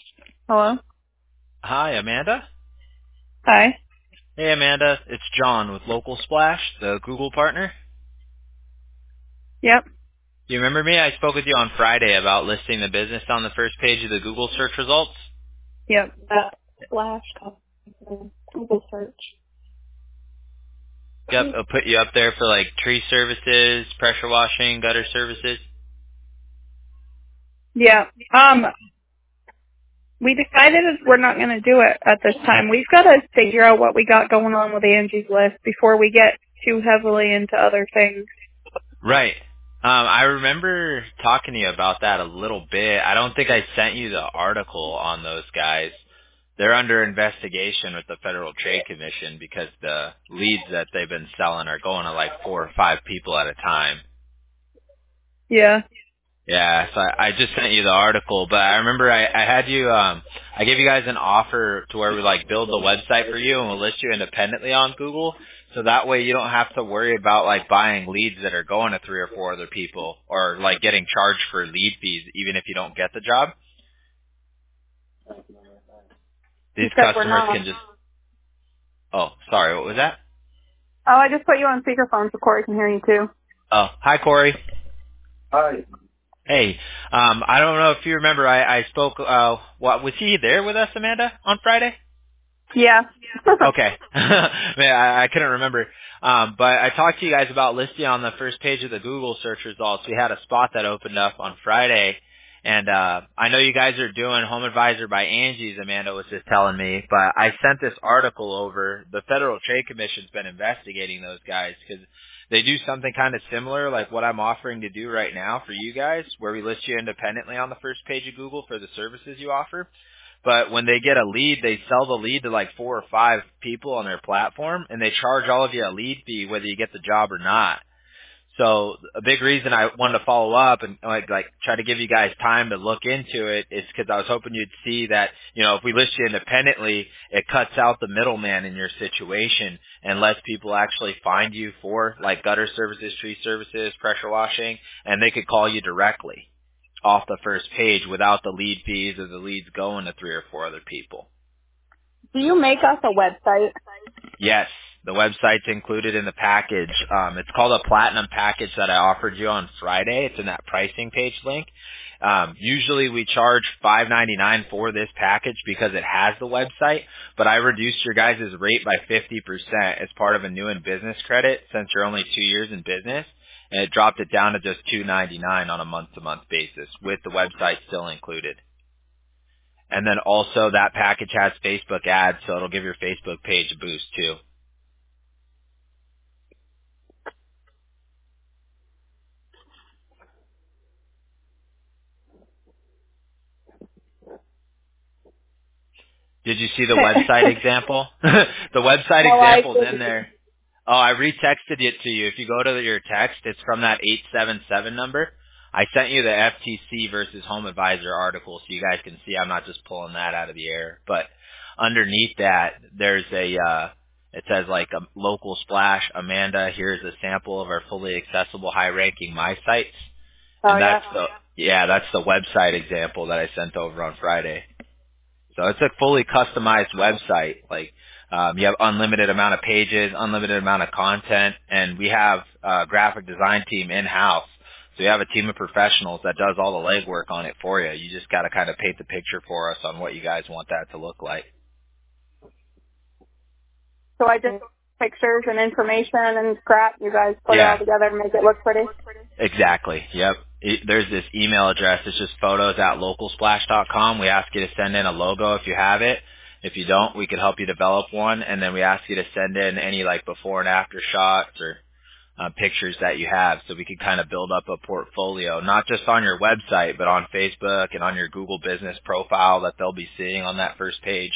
Hello? Hi, Amanda. Hi. Hey, Amanda. It's John with Local Splash, the Google partner. Yep. You remember me? I spoke with you on Friday about listing the business on the first page of the Google search results. Yep. Flash Google search. Yep, I'll put you up there for like tree services, pressure washing, gutter services. Yeah. We decided we're not going to do it at this time. We've got to figure out what we got going on with Angie's List before we get too heavily into other things. Right. I remember talking to you about that a little bit. I don't think I sent you the article on those guys. They're under investigation with the Federal Trade Commission because the leads that they've been selling are going to like 4 or 5 people at a time. Yeah. Yeah, so I just sent you the article, but I remember I had you, I gave you guys an offer to where we like build the website for you and we'll list you independently on Google, so that way you don't have to worry about like buying leads that are going to 3 or 4 other people or like getting charged for lead fees even if you don't get the job. These Except we're customers not. can just, oh, sorry, what was that? Oh, I just put you on speakerphone so Corey can hear you too. Oh, hi Corey. Hi. Hey, I don't know if you remember, I spoke, was he there with us, Amanda, on Friday? Yeah. Okay. Man, I couldn't remember. But I talked to you guys about listing on the first page of the Google search results. We had a spot that opened up on Friday. And I know you guys are doing Home Advisor by Angie's, Amanda was just telling me. But I sent this article over. The Federal Trade Commission's been investigating those guys because they do something kind of similar like what I'm offering to do right now for you guys, where we list you independently on the first page of Google for the services you offer. But when they get a lead, they sell the lead to like 4 or 5 people on their platform, and they charge all of you a lead fee whether you get the job or not. So a big reason I wanted to follow up and like try to give you guys time to look into it is because I was hoping you'd see that, you know, if we list you independently, it cuts out the middleman in your situation and lets people actually find you for like gutter services, tree services, pressure washing, and they could call you directly off the first page without the lead fees or the leads going to 3 or 4 other people. Do you make us a website? Yes, the website's included in the package. It's called a platinum package that I offered you on Friday. It's in that pricing page link. Usually we charge $5.99 for this package because it has the website, but I reduced your guys' rate by 50% as part of a new in business credit since you're only 2 years in business, and it dropped it down to just $2.99 on a month-to-month basis with the website still included. And then also that package has Facebook ads, so it'll give your Facebook page a boost too. Did you see the website example? The website No, I example's in didn't. there. Oh, I retexted it to you. If you go to your text, it's from that 877 number. I sent you the FTC versus Home Advisor article so you guys can see I'm not just pulling that out of the air. But underneath that, there's it says like a local splash, Amanda, here's a sample of our fully accessible high-ranking My Sites. Oh, And yeah. that's the website example that I sent over on Friday. So it's a fully customized website. Like you have unlimited amount of pages, unlimited amount of content, and we have a graphic design team in-house. So you have a team of professionals that does all the legwork on it for you. You just got to kind of paint the picture for us on what you guys want that to look like. So I just pictures and information and crap. You guys put it all Yeah, together to make it look pretty. exactly. Yep. There's this email address. It's just photos@localsplash.com. We ask you to send in a logo if you have it. If you don't, we could help you develop one, and then we ask you to send in any like before and after shots or pictures that you have so we can kind of build up a portfolio, not just on your website, but on Facebook and on your Google business profile that they'll be seeing on that first page.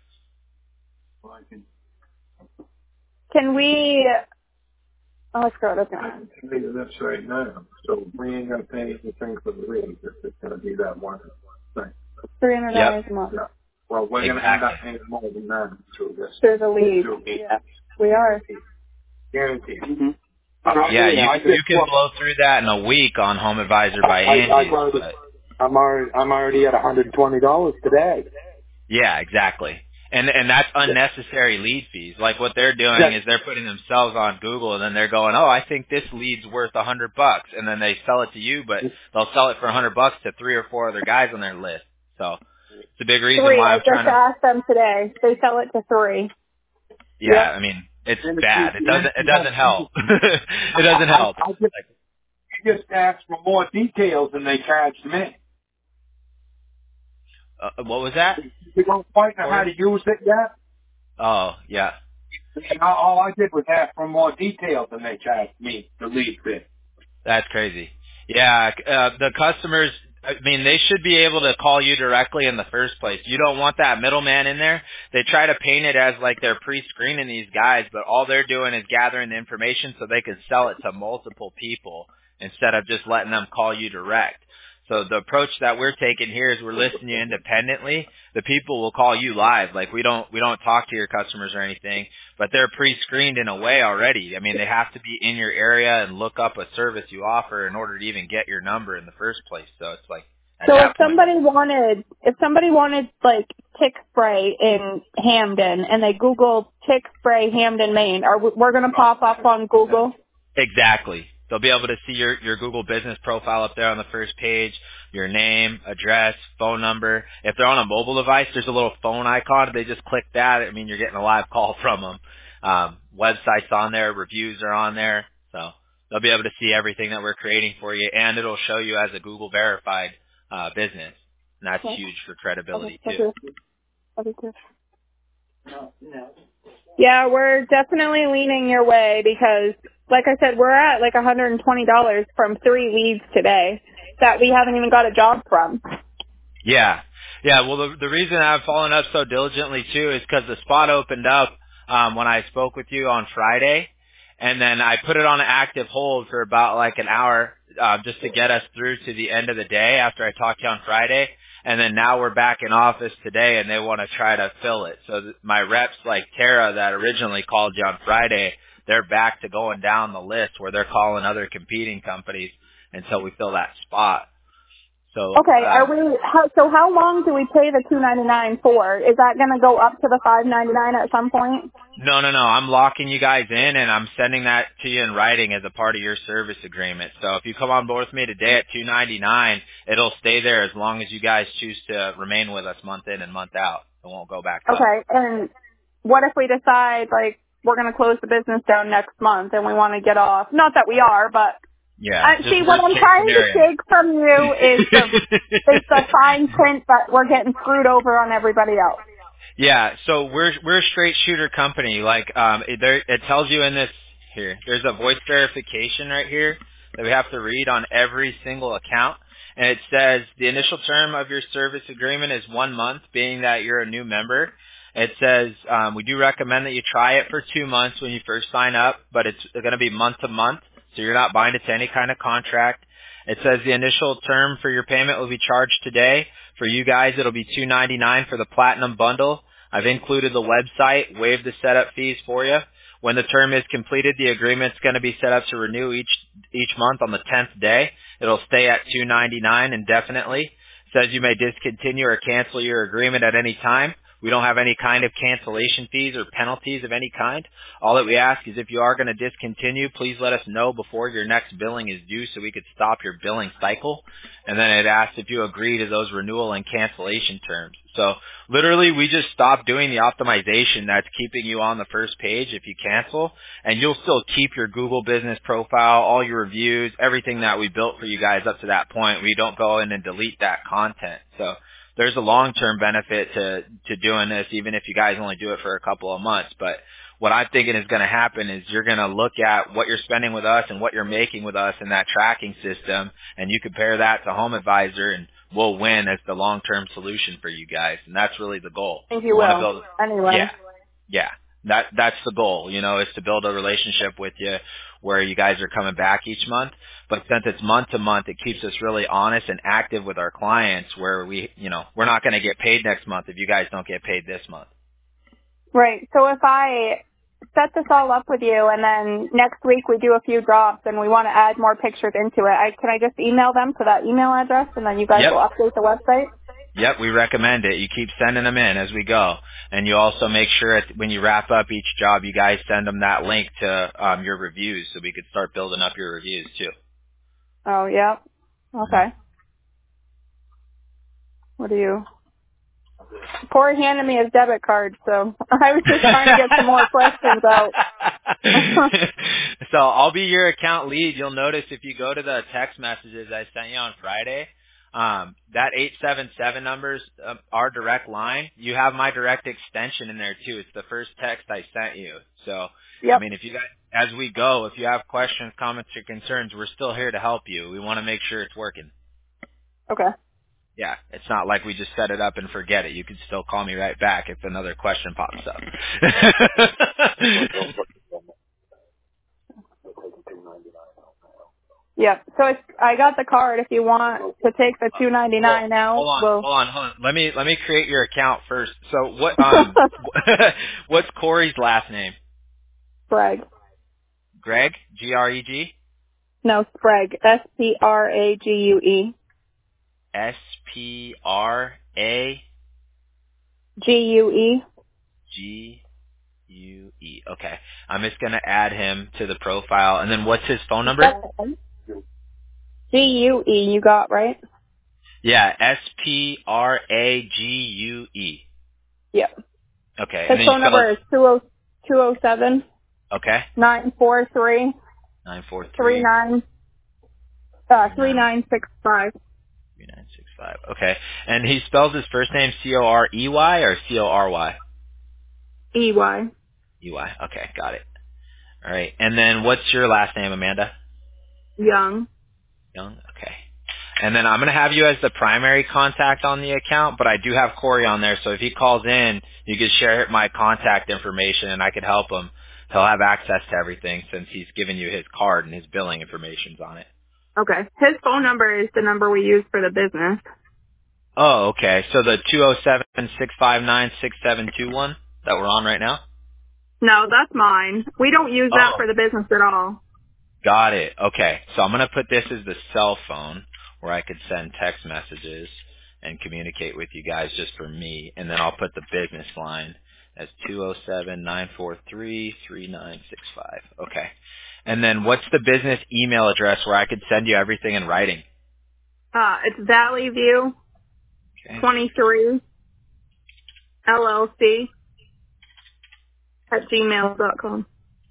Can we? Oh, screw it. Okay. That's right now. So we ain't gonna pay anything for the lead if it's gonna be that one thing. $300 Yep, a month. Yeah. Well, we're gonna end exactly. up paying more than that through this. Through the lead. Through Yeah, we are. guaranteed. Yeah, you can blow through that in a week on Home Advisor by I'd Angie's. rather But I'm already at $120 today. Yeah, exactly. And that's unnecessary lead fees. Like what they're doing is they're putting themselves on Google and then they're going, oh, I think this lead's worth $100, and then they sell it to you, but they'll sell it for $100 to 3 or 4 other guys on their list. So it's a big reason 3. why I I'm trying just to. asked them today. They sell it to 3. Yeah, Yep. I mean it's bad. It doesn't help. It doesn't help. I just asked for more details than they charged me. What was that? You don't quite know how to use it yet? Oh, yeah. And all I did was ask for more details than they charged me to lead it. That's crazy. Yeah, the customers, I mean, they should be able to call you directly in the first place. You don't want that middleman in there. They try to paint it as like they're pre-screening these guys, but all they're doing is gathering the information so they can sell it to multiple people instead of just letting them call you direct. So the approach that we're taking here is we're listing you independently. The people will call you live. Like we don't talk to your customers or anything, but they're pre-screened in a way already. I mean, they have to be in your area and look up a service you offer in order to even get your number in the first place. So it's like So if somebody wanted like tick spray in Hamden and they Google tick spray Hamden, Maine, we're going to pop up on Google? Exactly. They'll be able to see your Google business profile up there on the first page, your name, address, phone number. If they're on a mobile device, there's a little phone icon. If they just click that, I mean, you're getting a live call from them. Websites on there, reviews are on there. So they'll be able to see everything that we're creating for you, and it'll show you as a Google verified business. And that's huge for credibility too. Yeah, we're definitely leaning your way because, like I said, we're at like $120 from 3 leads today that we haven't even got a job from. Yeah. Yeah, well, the reason I've followed up so diligently, too, is because the spot opened up when I spoke with you on Friday, and then I put it on an active hold for about like an hour just to get us through to the end of the day after I talked to you on Friday. And then now we're back in office today, and they want to try to fill it. So my reps, like Tara, that originally called you on Friday, they're back to going down the list where they're calling other competing companies until we fill that spot. So okay, so how long do we pay the $299 for? Is that going to go up to the $599 at some point? No. I'm locking you guys in, and I'm sending that to you in writing as a part of your service agreement. So if you come on board with me today at $299, it'll stay there as long as you guys choose to remain with us month in and month out. It won't go back up. Okay, and what if we decide, like, we're going to close the business down next month and we want to get off? Not that we are, but... Yeah. See, what I'm trying to take from you is the fine print that we're getting screwed over on everybody else. Yeah, so we're a straight shooter company. Like it tells you in this here. There's a voice verification right here that we have to read on every single account, and it says the initial term of your service agreement is 1 month, being that you're a new member. It says we do recommend that you try it for 2 months when you first sign up, but it's going to be month to month, so you're not binded to any kind of contract. It says the initial term for your payment will be charged today. For you guys, it'll be $299 for the Platinum Bundle. I've included the website, waived the setup fees for you. When the term is completed, the agreement's going to be set up to renew each month on the 10th day. It'll stay at $299 indefinitely. It says you may discontinue or cancel your agreement at any time. We don't have any kind of cancellation fees or penalties of any kind. All that we ask is if you are going to discontinue, please let us know before your next billing is due so we could stop your billing cycle. And then it asks if you agree to those renewal and cancellation terms. So literally we just stop doing the optimization that's keeping you on the first page if you cancel, and you'll still keep your Google business profile, all your reviews, everything that we built for you guys up to that point. We don't go in and delete that content. So there's a long-term benefit to doing this, even if you guys only do it for a couple of months. But what I'm thinking is going to happen is you're going to look at what you're spending with us and what you're making with us in that tracking system, and you compare that to Home Advisor, and we'll win as the long-term solution for you guys. And that's really the goal. I think you will. Anyway. Yeah. That's the goal, is to build a relationship with you where you guys are coming back each month. But since it's month to month, it keeps us really honest and active with our clients where we're not going to get paid next month if you guys don't get paid this month. Right. So if I set this all up with you, and then next week we do a few drops, and we want to add more pictures into it. Can I just email them to that email address, and then you guys will update the website? Yep, we recommend it. You keep sending them in as we go. And you also make sure when you wrap up each job, you guys send them that link to your reviews so we could start building up your reviews too. Oh, yeah. Okay. What do you... Corey handed me his debit card, so I was just trying to get some more questions out. So I'll be your account lead. You'll notice if you go to the text messages I sent you on Friday, that 877 number's our direct line. You have my direct extension in there too. It's the first text I sent you. So, I mean, if you guys, as we go, if you have questions, comments, or concerns, we're still here to help you. We want to make sure it's working. Okay. Yeah, it's not like we just set it up and forget it. You can still call me right back if another question pops up. Yep. So I got the card. If you want to take the $2.99 now, hold on. Let me create your account first. So what? What's Corey's last name? Sprague. Greg? Greg? No, Sprague. Sprague. SPRA GUE. GUE. Okay. I'm just going to add him to the profile. And then what's his phone number? GUE, you got, right? Yeah, SPRAGUE. Yep. Okay. His phone number is 207. Okay. 943. 943. 3965. 3965. Okay. And he spells his first name Corey or Cory? EY. EY. Okay, got it. All right. And then what's your last name, Amanda? Young. Young. Okay. And then I'm going to have you as the primary contact on the account, but I do have Corey on there, so if he calls in, you can share my contact information and I could help him. He'll have access to everything since he's given you his card and his billing information's on it. Okay. His phone number is the number we use for the business. Oh, okay. So the 207-659-6721 that we're on right now? No, that's mine. We don't use that for the business at all. Got it. Okay. So I'm going to put this as the cell phone where I could send text messages and communicate with you guys just for me. And then I'll put the business line as 207-943-3965. Okay. And then what's the business email address where I could send you everything in writing? It's Valley View 23 LLC at gmail.com.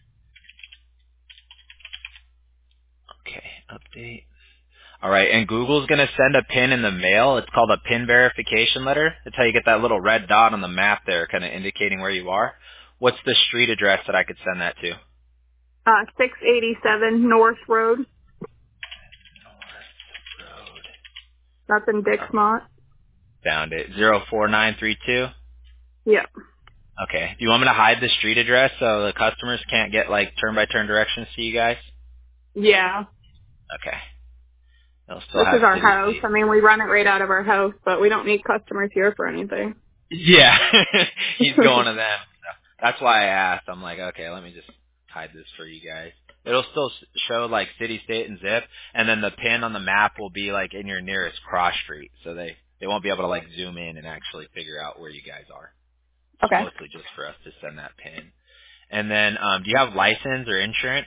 Okay, update. All right, and Google's going to send a PIN in the mail. It's called a PIN verification letter. That's how you get that little red dot on the map there, kind of indicating where you are. What's the street address that I could send that to? 687 North Road. That's in Dixmont. Found it. 04932? Yep. Okay. Do you want me to hide the street address so the customers can't get, like, turn-by-turn directions to you guys? Yeah. Okay. This is our house. I mean, we run it right out of our house, but we don't need customers here for anything. Yeah. He's going to them. So that's why I asked. I'm like, okay, let me just hide this for you guys. It'll still show, like, city, state, and zip, and then the pin on the map will be, like, in your nearest cross street, so they won't be able to, like, zoom in and actually figure out where you guys are. Okay. It's mostly just for us to send that pin. And then, do you have license or insurance?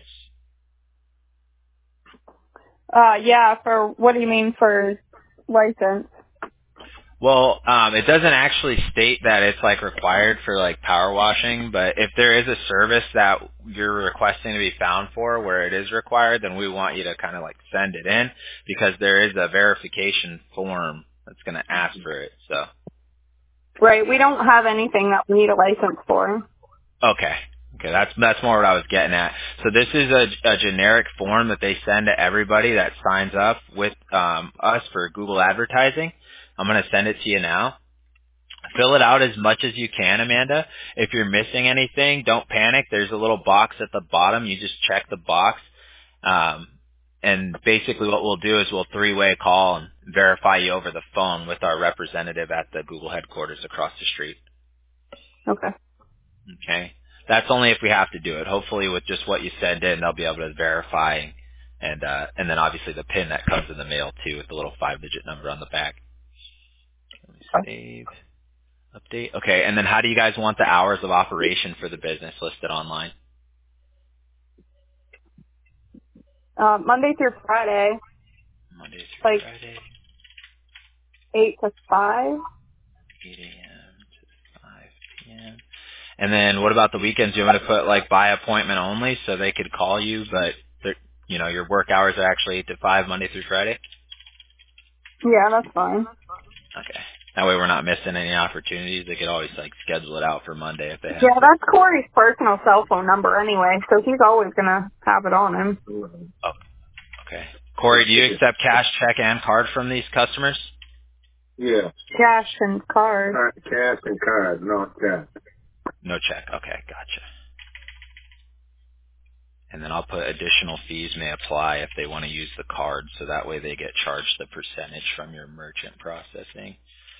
Yeah, for, what do you mean for license? Well, it doesn't actually state that it's like required for like power washing, but if there is a service that you're requesting to be found for where it is required, then we want you to kind of like send it in because there is a verification form that's going to ask for it. So. Right, we don't have anything that we need a license for. Okay. Okay, that's more what I was getting at. So this is a generic form that they send to everybody that signs up with us for Google advertising. I'm going to send it to you now. Fill it out as much as you can, Amanda. If you're missing anything, don't panic. There's a little box at the bottom. You just check the box. And basically what we'll do is we'll three-way call and verify you over the phone with our representative at the Google headquarters across the street. Okay. Okay. That's only if we have to do it. Hopefully with just what you send in, they'll be able to verify, and then obviously the PIN that comes in the mail too with the little 5-digit number on the back. Let me save. Update. Okay, and then how do you guys want the hours of operation for the business listed online? Monday through Friday, Monday through like Friday, 8 to 5. 8 a.m. to 5 p.m. And then what about the weekends? You want to put like by appointment only so they could call you, but your work hours are actually 8 to 5 Monday through Friday? Yeah, that's fine. Okay. That way we're not missing any opportunities. They could always like schedule it out for Monday if they have Yeah, to. that's Corey's personal cell phone number anyway, so he's always gonna have it on him. Oh, okay. Corey, do you accept cash, check, and card from these customers? Yeah. Cash and card. Cash and card, not cash. No check. Okay, gotcha. And then I'll put additional fees may apply if they want to use the card, so that way they get charged the percentage from your merchant processing.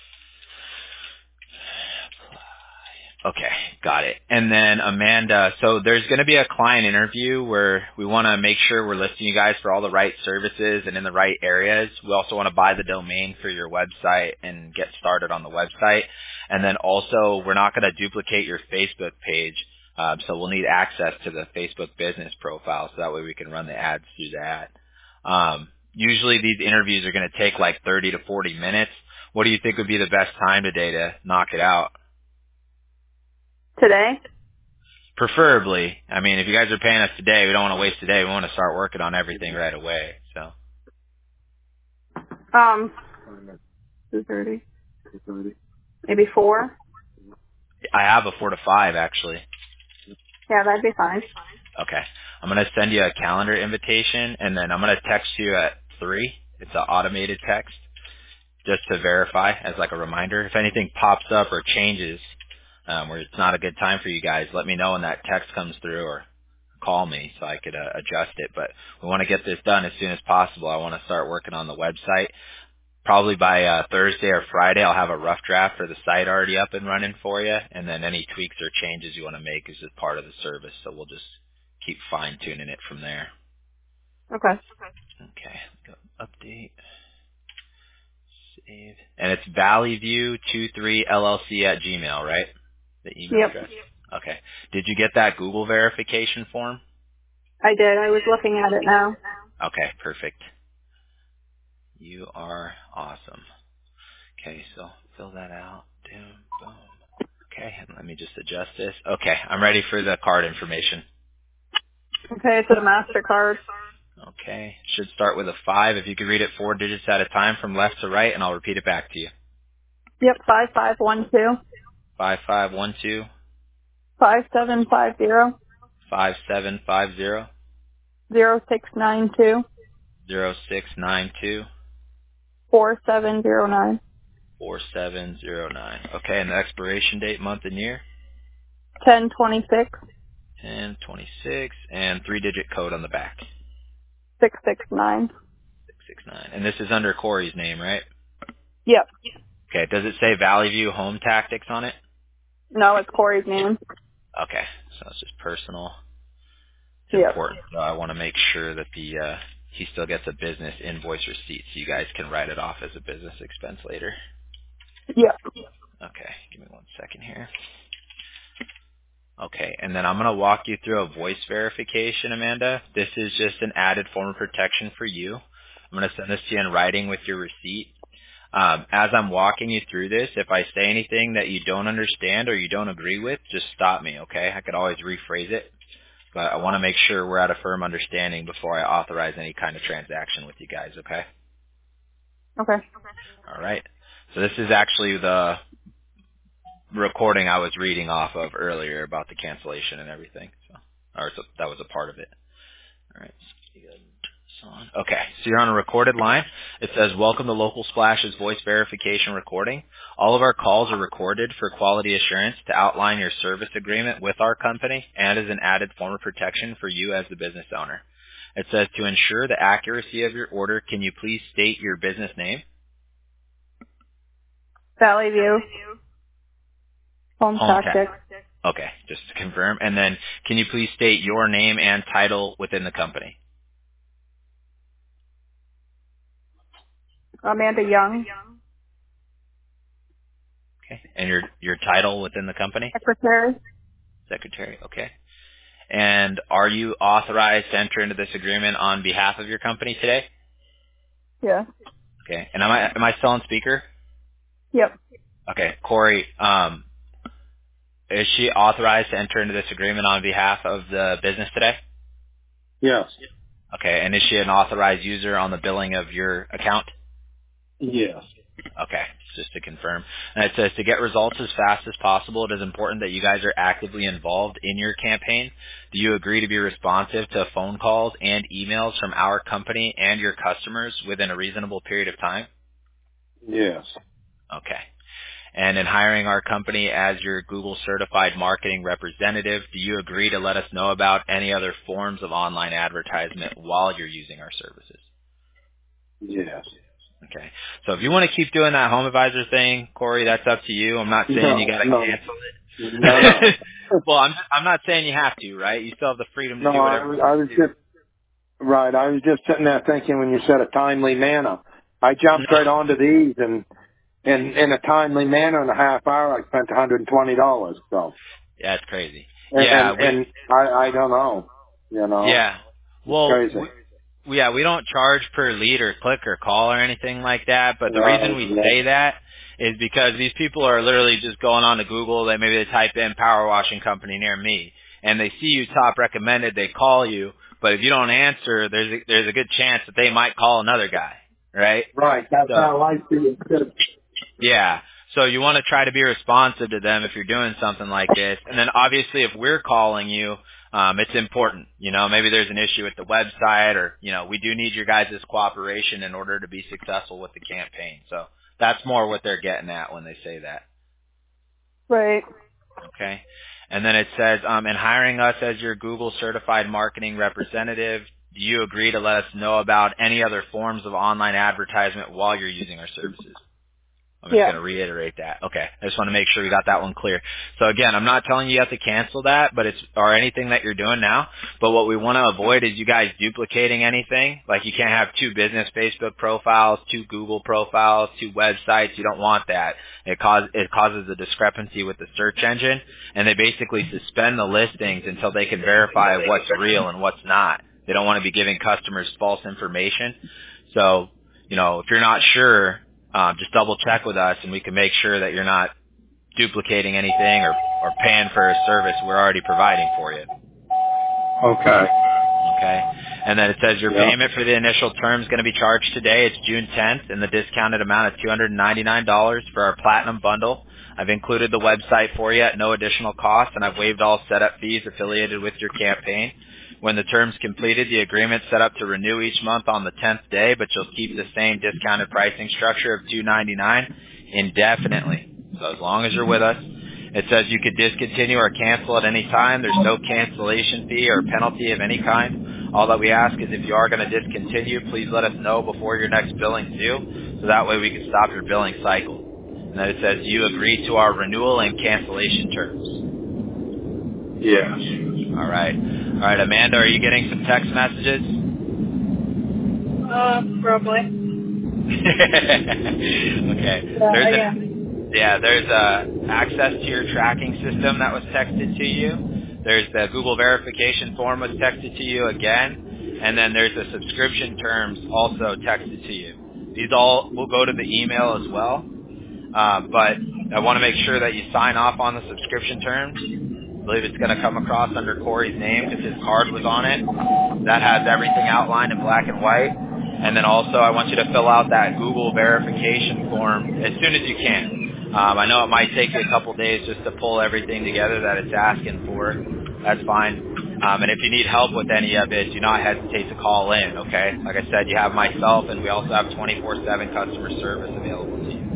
Okay, got it. And then Amanda, so there's going to be a client interview where we want to make sure we're listing you guys for all the right services and in the right areas. We also want to buy the domain for your website and get started on the website. And then also we're not going to duplicate your Facebook page, so we'll need access to the Facebook business profile so that way we can run the ads through that. Usually these interviews are going to take like 30 to 40 minutes. What do you think would be the best time today to knock it out? Today? Preferably. I mean, if you guys are paying us today, we don't want to waste today. We want to start working on everything right away. So 2:30. Maybe 4? I have a 4 to 5 actually. Yeah, that'd be fine. Okay. I'm going to send you a calendar invitation, and then I'm going to text you at 3. It's an automated text just to verify as like a reminder. If anything pops up or changes where it's not a good time for you guys, let me know when that text comes through or call me so I could adjust it. But we want to get this done as soon as possible. I want to start working on the website. Probably by Thursday or Friday, I'll have a rough draft for the site already up and running for you, and then any tweaks or changes you want to make is just part of the service. So we'll just keep fine-tuning it from there. Okay. Okay, go update, save. And it's valleyview23llc@gmail, right? The email Yep. address? Okay. Did you get that Google verification form? I did. I was looking at it now. Okay, perfect. You are awesome. Okay, so fill that out. Boom. Okay, and let me just adjust this. Okay, I'm ready for the card information. Okay, it's a MasterCard. Okay, should start with a 5. If you could read it 4 digits at a time from left to right, and I'll repeat it back to you. Yep, 5512 5512 5750 5750 0692 0692 4709 4709. Okay, and the expiration date, month and year? 1026 1026, and 3-digit code on the back. 669. 669. And this is under Corey's name, right? Yep. Okay, does it say Valley View Home Tactics on it? No, it's Corey's name. Okay, so it's just personal. It's Yep. important. So I want to make sure that he still gets a business invoice receipt so you guys can write it off as a business expense later. Yep. Okay, give me 1 second here. Okay, and then I'm going to walk you through a voice verification, Amanda. This is just an added form of protection for you. I'm going to send this to you in writing with your receipt. As I'm walking you through this, if I say anything that you don't understand or you don't agree with, just stop me, okay? I could always rephrase it, but I want to make sure we're at a firm understanding before I authorize any kind of transaction with you guys, okay? Okay. All right. So this is actually the recording I was reading off of earlier about the cancellation and everything. So that was a part of it. All right. Okay, so you're on a recorded line. It says, welcome to Local Splash's voice verification recording. All of our calls are recorded for quality assurance to outline your service agreement with our company and as an added form of protection for you as the business owner. It says, to ensure the accuracy of your order, can you please state your business name? Valley View. Home Home Tactics. Okay, just to confirm. And then can you please state your name and title within the company? Amanda Young, Okay. And your title within the company? secretary. Secretary, okay. And are you authorized to enter into this agreement on behalf of your company today? Yeah. Okay. And am I still on speaker? Yep. Okay. Corey, is she authorized to enter into this agreement on behalf of the business today? Yes. Okay. And is she an authorized user on the billing of your account? Yes. Okay, just to confirm. And it says to get results as fast as possible, it is important that you guys are actively involved in your campaign. Do you agree to be responsive to phone calls and emails from our company and your customers within a reasonable period of time? Yes. Okay. And in hiring our company as your Google certified marketing representative, do you agree to let us know about any other forms of online advertisement while you're using our services? Yes. Okay. So if you want to keep doing that home advisor thing, Corey, that's up to you. I'm not saying you got to cancel it. No. Well, I'm not saying you have to, right? You still have the freedom to do No, whatever I was you do. just right. I was just sitting there thinking when you said a timely manner, I jumped right onto these and in a timely manner in a half hour I spent $120. So Yeah, it's crazy. and I don't know, you know. Yeah. It's Well, crazy. we don't charge per lead or click or call or anything like that, but the reason we Right. say that is because these people are literally just going on to Google, maybe they type in power washing company near me, and they see you top recommended, they call you, but if you don't answer, there's a good chance that they might call another guy, right? Right. That's So, how I see it too. yeah. So you want to try to be responsive to them if you're doing something like this. And then obviously if we're calling you, it's important. You know, maybe there's an issue with the website or, you know, we do need your guys' cooperation in order to be successful with the campaign. So that's more what they're getting at when they say that. Right. Okay. And then it says, in hiring us as your Google certified marketing representative, do you agree to let us know about any other forms of online advertisement while you're using our services? I'm just going to reiterate that. Okay. I just want to make sure we got that one clear. So again, I'm not telling you have to cancel that, but or anything that you're doing now. But what we want to avoid is you guys duplicating anything. Like you can't have 2 business Facebook profiles, 2 Google profiles, 2 websites. You don't want that. It causes a discrepancy with the search engine, and they basically suspend the listings until they can verify what's real and what's not. They don't want to be giving customers false information. So, you know, if you're not sure, just double check with us and we can make sure that you're not duplicating anything or paying for a service we're already providing for you. Okay. Okay. And then it says your payment for the initial term is going to be charged today. It's June 10th, and the discounted amount is $299 for our Platinum Bundle. I've included the website for you at no additional cost, and I've waived all setup fees affiliated with your campaign. When the term's completed, the agreement's set up to renew each month on the 10th day, but you'll keep the same discounted pricing structure of $299 indefinitely. So as long as you're with us. It says you could discontinue or cancel at any time. There's no cancellation fee or penalty of any kind. All that we ask is if you are going to discontinue, please let us know before your next billing's due, so that way we can stop your billing cycle. And then it says you agree to our renewal and cancellation terms. Yes. All right. All right, Amanda, are you getting some text messages? Probably. Okay. There's access to your tracking system that was texted to you. There's the Google verification form was texted to you again. And then there's the subscription terms also texted to you. These all will go to the email as well. But I want to make sure that you sign off on the subscription terms. I believe it's going to come across under Corey's name because his card was on it. That has everything outlined in black and white. And then also I want you to fill out that Google verification form as soon as you can. I know it might take you a couple days just to pull everything together that it's asking for. That's fine. And if you need help with any of it, do not hesitate to call in, okay? Like I said, you have myself, and we also have 24/7 customer service available to you.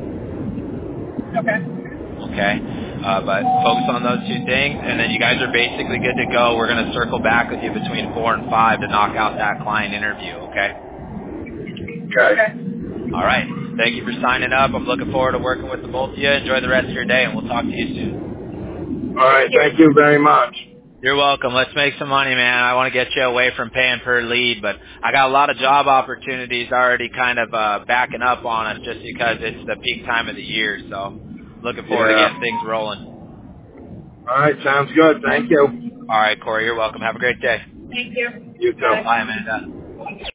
Okay? But focus on those 2 things, and then you guys are basically good to go. We're going to circle back with you between 4 and 5 to knock out that client interview, okay? Okay. All right. Thank you for signing up. I'm looking forward to working with the both of you. Enjoy the rest of your day, and we'll talk to you soon. right. Thank you very much. You're welcome. Let's make some money, man. I want to get you away from paying per lead, but I got a lot of job opportunities already kind of backing up on us just because it's the peak time of the year. So looking forward to getting things rolling. All right. Sounds good. Thank you. All right, Corey. You're welcome. Have a great day. Thank you. You too. Bye, Amanda.